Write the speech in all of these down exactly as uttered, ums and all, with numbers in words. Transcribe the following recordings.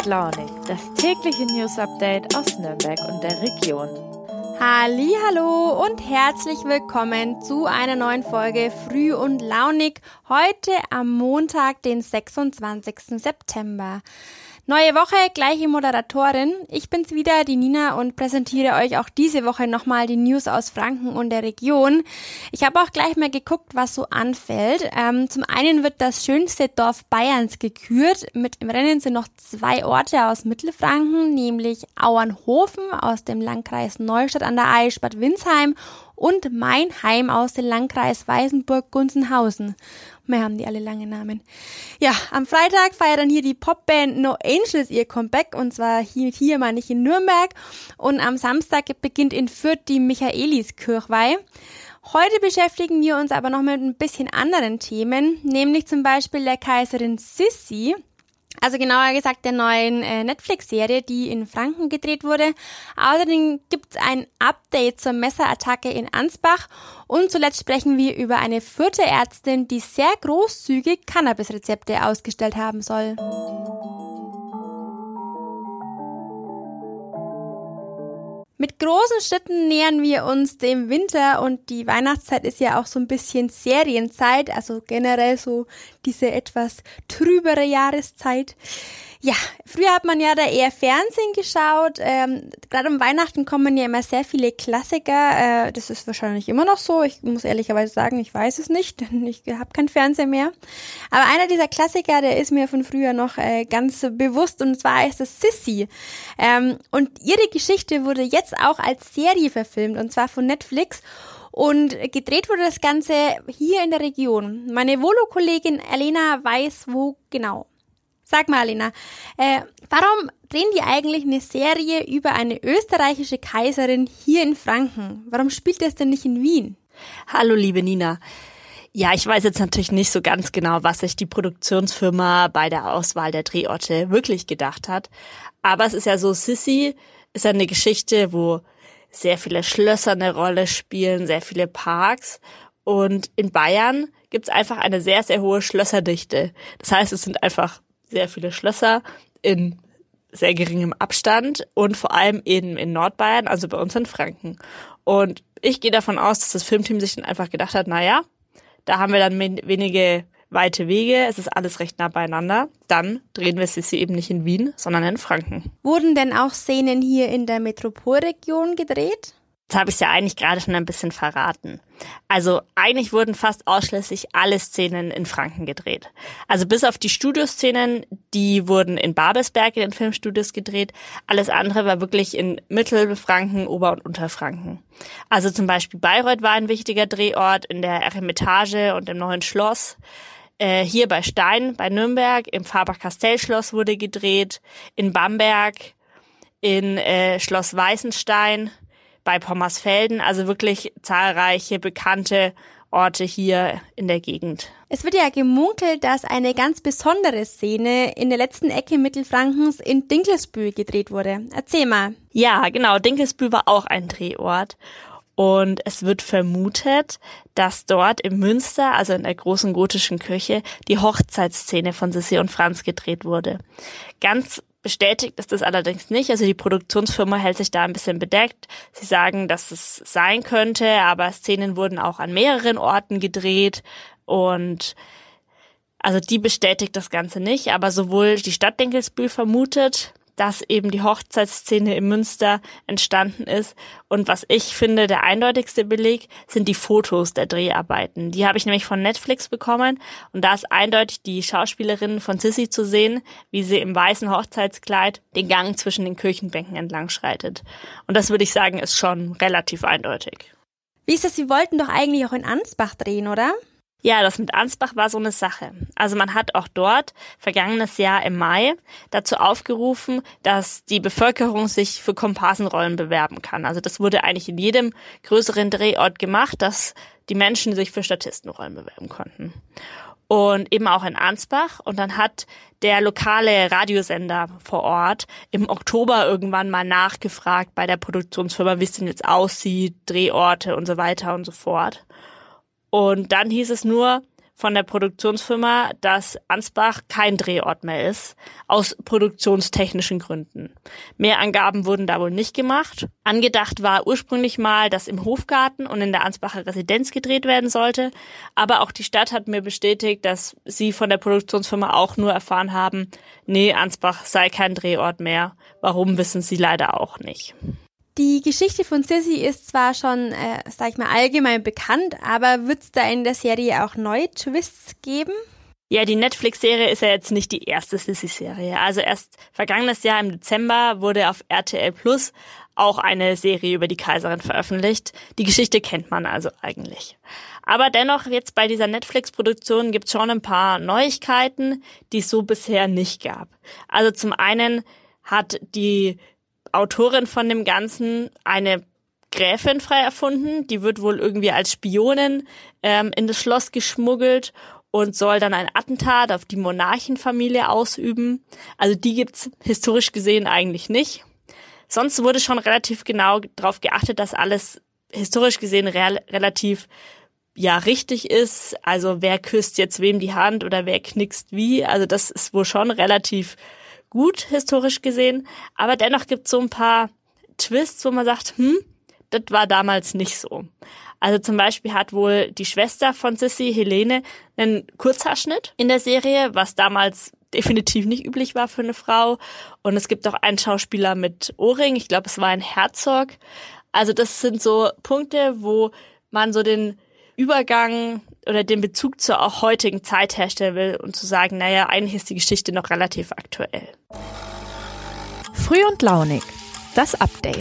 launig, das tägliche News-Update aus Nürnberg und der Region. Hallihallo und herzlich willkommen zu einer neuen Folge Früh und Launig, heute am Montag, den sechsundzwanzigsten September. Neue Woche, gleiche Moderatorin. Ich bin's wieder, die Nina, und präsentiere euch auch diese Woche nochmal die News aus Franken und der Region. Ich habe auch gleich mal geguckt, was so anfällt. Ähm, zum einen wird das schönste Dorf Bayerns gekürt. Mit im Rennen sind noch zwei Orte aus Mittelfranken, nämlich Auernhofen aus dem Landkreis Neustadt an der Aisch, Bad Windsheim und Meinheim aus dem Landkreis Weißenburg-Gunzenhausen. Mehr haben die alle lange Namen. Ja, am Freitag feiert dann hier die Popband No Angels ihr Comeback, und zwar hier, hier mal nicht in Nürnberg. Und am Samstag beginnt in Fürth die Michaeliskirchweih. Heute beschäftigen wir uns aber noch mit ein bisschen anderen Themen, nämlich zum Beispiel der Kaiserin Sissi. Also genauer gesagt der neuen äh, Netflix-Serie, die in Franken gedreht wurde. Außerdem gibt es ein Update zur Messerattacke in Ansbach. Und zuletzt sprechen wir über eine vierte Ärztin, die sehr großzügig Cannabis-Rezepte ausgestellt haben soll. Mit großen Schritten nähern wir uns dem Winter, und die Weihnachtszeit ist ja auch so ein bisschen Serienzeit, also generell so diese etwas trübere Jahreszeit. Ja, früher hat man ja da eher Fernsehen geschaut. Ähm, gerade um Weihnachten kommen ja immer sehr viele Klassiker. Äh, das ist wahrscheinlich immer noch so. Ich muss ehrlicherweise sagen, ich weiß es nicht, denn ich habe kein Fernsehen mehr. Aber einer dieser Klassiker, der ist mir von früher noch äh, ganz bewusst, und zwar ist das Sissi. Ähm, und ihre Geschichte wurde jetzt auch als Serie verfilmt, und zwar von Netflix. Und gedreht wurde das Ganze hier in der Region. Meine Volo-Kollegin Elena weiß, wo genau. Sag mal, Alena, äh, warum drehen die eigentlich eine Serie über eine österreichische Kaiserin hier in Franken? Warum spielt das denn nicht in Wien? Hallo, liebe Nina. Ja, ich weiß jetzt natürlich nicht so ganz genau, was sich die Produktionsfirma bei der Auswahl der Drehorte wirklich gedacht hat. Aber es ist ja so, Sissi ist ja eine Geschichte, wo sehr viele Schlösser eine Rolle spielen, sehr viele Parks. Und in Bayern gibt es einfach eine sehr, sehr hohe Schlösserdichte. Das heißt, es sind einfach sehr viele Schlösser in sehr geringem Abstand und vor allem eben in Nordbayern, also bei uns in Franken. Und ich gehe davon aus, dass das Filmteam sich dann einfach gedacht hat, naja, da haben wir dann wenige weite Wege, es ist alles recht nah beieinander, dann drehen wir Sissi eben nicht in Wien, sondern in Franken. Wurden denn auch Szenen hier in der Metropolregion gedreht? Das habe ich ja eigentlich gerade schon ein bisschen verraten. Also eigentlich wurden fast ausschließlich alle Szenen in Franken gedreht. Also bis auf die Studioszenen, die wurden in Babelsberg in den Filmstudios gedreht. Alles andere war wirklich in Mittelfranken, Ober- und Unterfranken. Also zum Beispiel Bayreuth war ein wichtiger Drehort, in der Eremitage und im Neuen Schloss. Äh, hier bei Stein, bei Nürnberg, im Faber-Castell-Schloss wurde gedreht. In Bamberg, in äh, Schloss Weißenstein, bei Pommersfelden, also wirklich zahlreiche bekannte Orte hier in der Gegend. Es wird ja gemunkelt, dass eine ganz besondere Szene in der letzten Ecke Mittelfrankens in Dinkelsbühl gedreht wurde. Erzähl mal. Ja, genau, Dinkelsbühl war auch ein Drehort. Und es wird vermutet, dass dort im Münster, also in der großen gotischen Kirche, die Hochzeitsszene von Sissi und Franz gedreht wurde. Ganz bestätigt ist das allerdings nicht. Also die Produktionsfirma hält sich da ein bisschen bedeckt. Sie sagen, dass es sein könnte, aber Szenen wurden auch an mehreren Orten gedreht. Und also die bestätigt das Ganze nicht. Aber sowohl die Stadt Dinkelsbühl vermutet, dass eben die Hochzeitsszene im Münster entstanden ist. Und was ich finde, der eindeutigste Beleg sind die Fotos der Dreharbeiten. Die habe ich nämlich von Netflix bekommen. Und da ist eindeutig die Schauspielerin von Sissi zu sehen, wie sie im weißen Hochzeitskleid den Gang zwischen den Kirchenbänken entlang schreitet. Und das würde ich sagen, ist schon relativ eindeutig. Wie ist das? Sie wollten doch eigentlich auch in Ansbach drehen, oder? Ja, das mit Ansbach war so eine Sache. Also man hat auch dort vergangenes Jahr im Mai dazu aufgerufen, dass die Bevölkerung sich für Komparsenrollen bewerben kann. Also das wurde eigentlich in jedem größeren Drehort gemacht, dass die Menschen sich für Statistenrollen bewerben konnten. Und eben auch in Ansbach. Und dann hat der lokale Radiosender vor Ort im Oktober irgendwann mal nachgefragt bei der Produktionsfirma, wie es denn jetzt aussieht, Drehorte und so weiter und so fort. Und dann hieß es nur von der Produktionsfirma, dass Ansbach kein Drehort mehr ist, aus produktionstechnischen Gründen. Mehr Angaben wurden da wohl nicht gemacht. Angedacht war ursprünglich mal, dass im Hofgarten und in der Ansbacher Residenz gedreht werden sollte, aber auch die Stadt hat mir bestätigt, dass sie von der Produktionsfirma auch nur erfahren haben, nee, Ansbach sei kein Drehort mehr. Warum, wissen sie leider auch nicht. Die Geschichte von Sissi ist zwar schon, äh, sag ich mal, allgemein bekannt, aber wird es da in der Serie auch neue Twists geben? Ja, die Netflix-Serie ist ja jetzt nicht die erste Sissi-Serie. Also erst vergangenes Jahr im Dezember wurde auf R T L Plus auch eine Serie über die Kaiserin veröffentlicht. Die Geschichte kennt man also eigentlich. Aber dennoch, jetzt bei dieser Netflix-Produktion gibt es schon ein paar Neuigkeiten, die es so bisher nicht gab. Also zum einen hat die Autorin von dem Ganzen eine Gräfin frei erfunden. Die wird wohl irgendwie als Spionin ähm, in das Schloss geschmuggelt und soll dann ein Attentat auf die Monarchenfamilie ausüben. Also die gibt's historisch gesehen eigentlich nicht. Sonst wurde schon relativ genau darauf geachtet, dass alles historisch gesehen re- relativ ja richtig ist. Also wer küsst jetzt wem die Hand oder wer knickst wie. Also das ist wohl schon relativ gut historisch gesehen, aber dennoch gibt es so ein paar Twists, wo man sagt, hm, das war damals nicht so. Also zum Beispiel hat wohl die Schwester von Sissi, Helene, einen Kurzhaarschnitt in der Serie, was damals definitiv nicht üblich war für eine Frau. Und es gibt auch einen Schauspieler mit Ohrring, ich glaube, es war ein Herzog. Also das sind so Punkte, wo man so den Übergang oder den Bezug zur auch heutigen Zeit herstellen will und zu sagen, naja, eigentlich ist die Geschichte noch relativ aktuell. Früh und launig, das Update.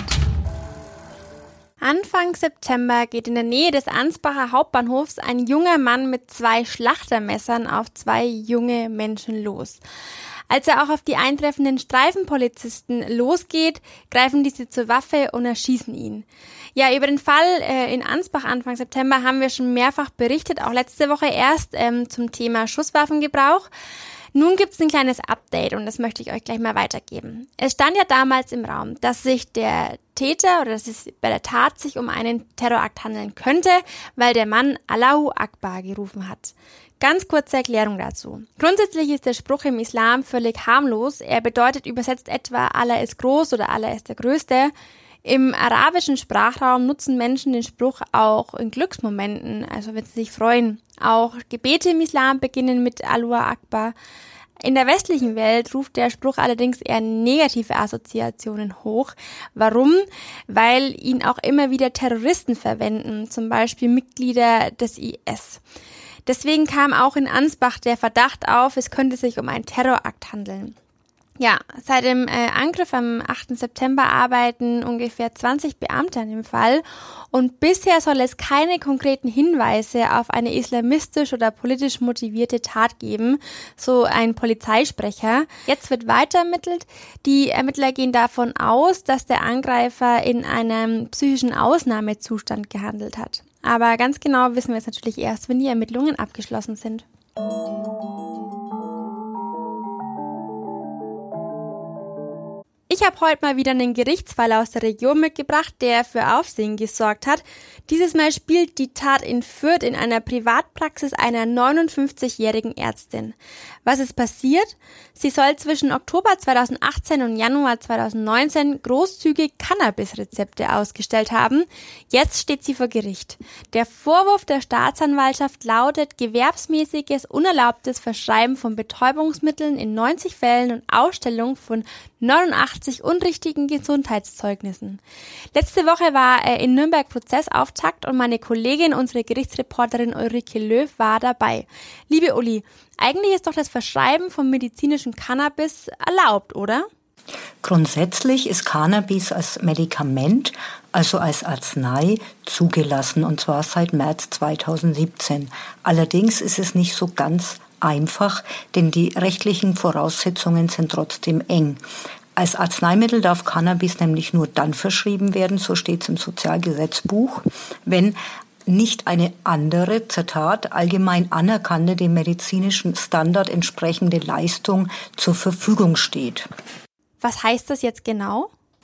Anfang September geht in der Nähe des Ansbacher Hauptbahnhofs ein junger Mann mit zwei Schlachtermessern auf zwei junge Menschen los. Als er auch auf die eintreffenden Streifenpolizisten losgeht, greifen diese zur Waffe und erschießen ihn. Ja, über den Fall äh, in Ansbach Anfang September haben wir schon mehrfach berichtet, auch letzte Woche erst ähm, zum Thema Schusswaffengebrauch. Nun gibt's ein kleines Update und das möchte ich euch gleich mal weitergeben. Es stand ja damals im Raum, dass sich der Täter oder dass es bei der Tat sich um einen Terrorakt handeln könnte, weil der Mann Allahu Akbar gerufen hat. Ganz kurze Erklärung dazu. Grundsätzlich ist der Spruch im Islam völlig harmlos. Er bedeutet übersetzt etwa Allah ist groß oder Allah ist der Größte. Im arabischen Sprachraum nutzen Menschen den Spruch auch in Glücksmomenten, also wenn sie sich freuen. Auch Gebete im Islam beginnen mit Allahu Akbar. In der westlichen Welt ruft der Spruch allerdings eher negative Assoziationen hoch. Warum? Weil ihn auch immer wieder Terroristen verwenden, zum Beispiel Mitglieder des I S. Deswegen kam auch in Ansbach der Verdacht auf, es könnte sich um einen Terrorakt handeln. Ja, seit dem äh, Angriff am achten September arbeiten ungefähr zwanzig Beamte an dem Fall und bisher soll es keine konkreten Hinweise auf eine islamistisch oder politisch motivierte Tat geben, so ein Polizeisprecher. Jetzt wird weiter ermittelt. Die Ermittler gehen davon aus, dass der Angreifer in einem psychischen Ausnahmezustand gehandelt hat. Aber ganz genau wissen wir es natürlich erst, wenn die Ermittlungen abgeschlossen sind. Ich habe heute mal wieder einen Gerichtsfall aus der Region mitgebracht, der für Aufsehen gesorgt hat. Dieses Mal spielt die Tat in Fürth in einer Privatpraxis einer neunundfünfzigjährigen Ärztin. Was ist passiert? Sie soll zwischen Oktober zweitausendachtzehn und Januar zweitausendneunzehn großzügig Cannabis-Rezepte ausgestellt haben. Jetzt steht sie vor Gericht. Der Vorwurf der Staatsanwaltschaft lautet gewerbsmäßiges, unerlaubtes Verschreiben von Betäubungsmitteln in neunzig Fällen und Ausstellung von neunundachtzig unrichtigen Gesundheitszeugnissen. Letzte Woche war äh, in Nürnberg Prozessauftakt und meine Kollegin, unsere Gerichtsreporterin Ulrike Löw, war dabei. Liebe Uli, eigentlich ist doch das Verschreiben von medizinischem Cannabis erlaubt, oder? Grundsätzlich ist Cannabis als Medikament, also als Arznei, zugelassen, und zwar seit März zweitausendsiebzehn. Allerdings ist es nicht so ganz einfach, denn die rechtlichen Voraussetzungen sind trotzdem eng. Als Arzneimittel darf Cannabis nämlich nur dann verschrieben werden, so steht es im Sozialgesetzbuch, wenn nicht eine andere, Zitat, allgemein anerkannte, dem medizinischen Standard entsprechende Leistung zur Verfügung steht. Was heißt das jetzt genau?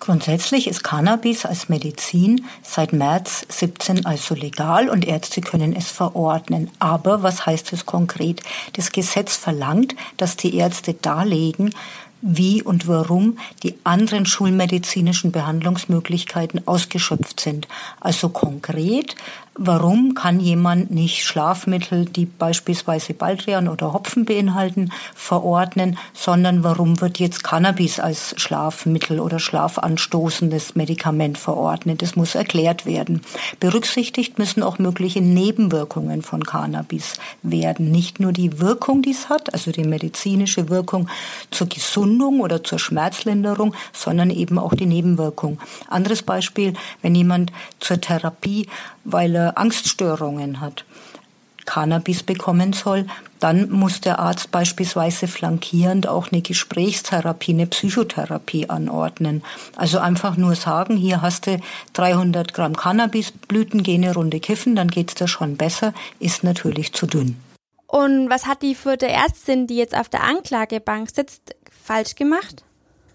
Grundsätzlich ist Cannabis als Medizin seit März siebzehn also legal und Ärzte können es verordnen. Aber was heißt es konkret? Das Gesetz verlangt, dass die Ärzte darlegen, wie und warum die anderen schulmedizinischen Behandlungsmöglichkeiten ausgeschöpft sind. Also konkret, warum kann jemand nicht Schlafmittel, die beispielsweise Baldrian oder Hopfen beinhalten, verordnen, sondern warum wird jetzt Cannabis als Schlafmittel oder schlafanstoßendes Medikament verordnet? Das muss erklärt werden. Berücksichtigt müssen auch mögliche Nebenwirkungen von Cannabis werden. Nicht nur die Wirkung, die es hat, also die medizinische Wirkung zur Gesundung oder zur Schmerzlinderung, sondern eben auch die Nebenwirkung. Anderes Beispiel, wenn jemand zur Therapie, weil er Angststörungen hat, Cannabis bekommen soll, dann muss der Arzt beispielsweise flankierend auch eine Gesprächstherapie, eine Psychotherapie anordnen. Also einfach nur sagen, hier hast du dreihundert Gramm Cannabisblüten, geh eine Runde kiffen, dann geht's dir schon besser, ist natürlich zu dünn. Und was hat die vierte Ärztin, die jetzt auf der Anklagebank sitzt, falsch gemacht?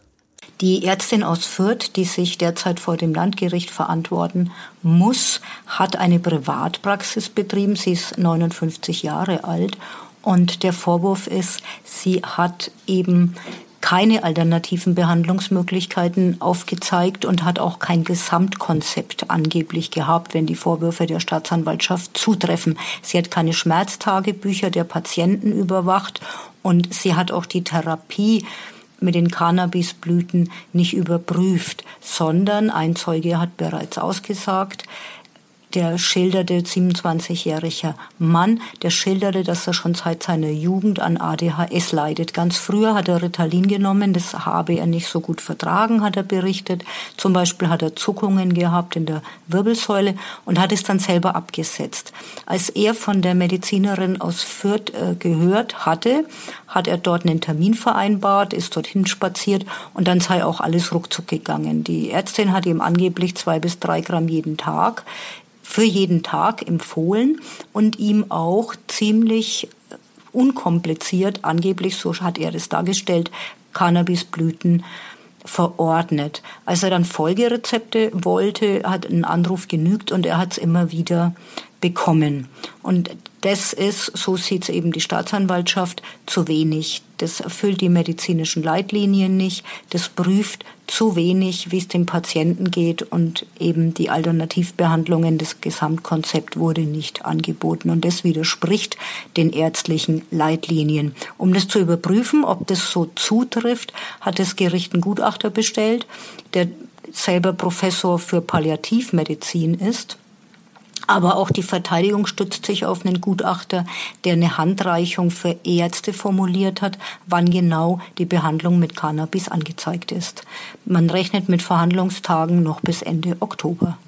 Die Ärztin aus Fürth, die sich derzeit vor dem Landgericht verantworten muss, hat eine Privatpraxis betrieben. Sie ist neunundfünfzig Jahre alt und der Vorwurf ist, sie hat eben keine alternativen Behandlungsmöglichkeiten aufgezeigt und hat auch kein Gesamtkonzept angeblich gehabt, wenn die Vorwürfe der Staatsanwaltschaft zutreffen. Sie hat keine Schmerztagebücher der Patienten überwacht und sie hat auch die Therapie mit den Cannabisblüten nicht überprüft, sondern ein Zeuge hat bereits ausgesagt, der schilderte, siebenundzwanzigjähriger Mann, der schilderte, dass er schon seit seiner Jugend an A D H S leidet. Ganz früher hat er Ritalin genommen, das habe er nicht so gut vertragen, hat er berichtet. Zum Beispiel hat er Zuckungen gehabt in der Wirbelsäule und hat es dann selber abgesetzt. Als er von der Medizinerin aus Fürth äh, gehört hatte, hat er dort einen Termin vereinbart, ist dorthin spaziert und dann sei auch alles ruckzuck gegangen. Die Ärztin hat ihm angeblich zwei bis drei Gramm jeden Tag für jeden Tag empfohlen und ihm auch ziemlich unkompliziert, angeblich, so hat er das dargestellt, Cannabisblüten verordnet. Als er dann Folgerezepte wollte, hat ein Anruf genügt und er hat es immer wieder bekommen. Und das ist, so sieht es eben die Staatsanwaltschaft, zu wenig. Das erfüllt die medizinischen Leitlinien nicht. Das prüft zu wenig, wie es dem Patienten geht. Und eben die Alternativbehandlungen, das Gesamtkonzept wurde nicht angeboten. Und das widerspricht den ärztlichen Leitlinien. Um das zu überprüfen, ob das so zutrifft, hat das Gericht einen Gutachter bestellt, der selber Professor für Palliativmedizin ist. Aber auch die Verteidigung stützt sich auf einen Gutachter, der eine Handreichung für Ärzte formuliert hat, wann genau die Behandlung mit Cannabis angezeigt ist. Man rechnet mit Verhandlungstagen noch bis Ende Oktober.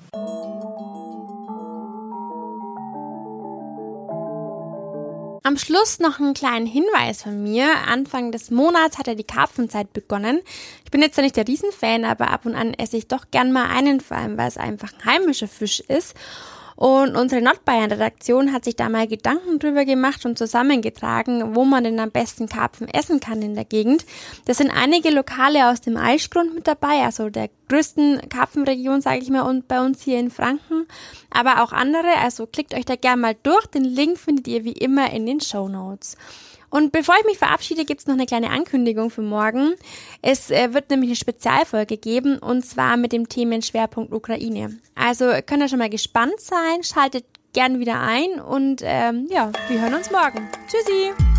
Am Schluss noch einen kleinen Hinweis von mir. Anfang des Monats hat ja die Karpfenzeit begonnen. Ich bin jetzt ja nicht der Riesenfan, aber ab und an esse ich doch gern mal einen, vor allem weil es einfach ein heimischer Fisch ist. Und unsere Nordbayern-Redaktion hat sich da mal Gedanken drüber gemacht und zusammengetragen, wo man denn am besten Karpfen essen kann in der Gegend. Da sind einige Lokale aus dem Aischgrund mit dabei, also der größten Karpfenregion, sage ich mal, und bei uns hier in Franken. Aber auch andere, also klickt euch da gerne mal durch. Den Link findet ihr wie immer in den Shownotes. Und bevor ich mich verabschiede, gibt's noch eine kleine Ankündigung für morgen. Es äh, wird nämlich eine Spezialfolge geben, und zwar mit dem Themenschwerpunkt Ukraine. Also könnt ihr schon mal gespannt sein, schaltet gern wieder ein und ähm, ja, wir hören uns morgen. Tschüssi!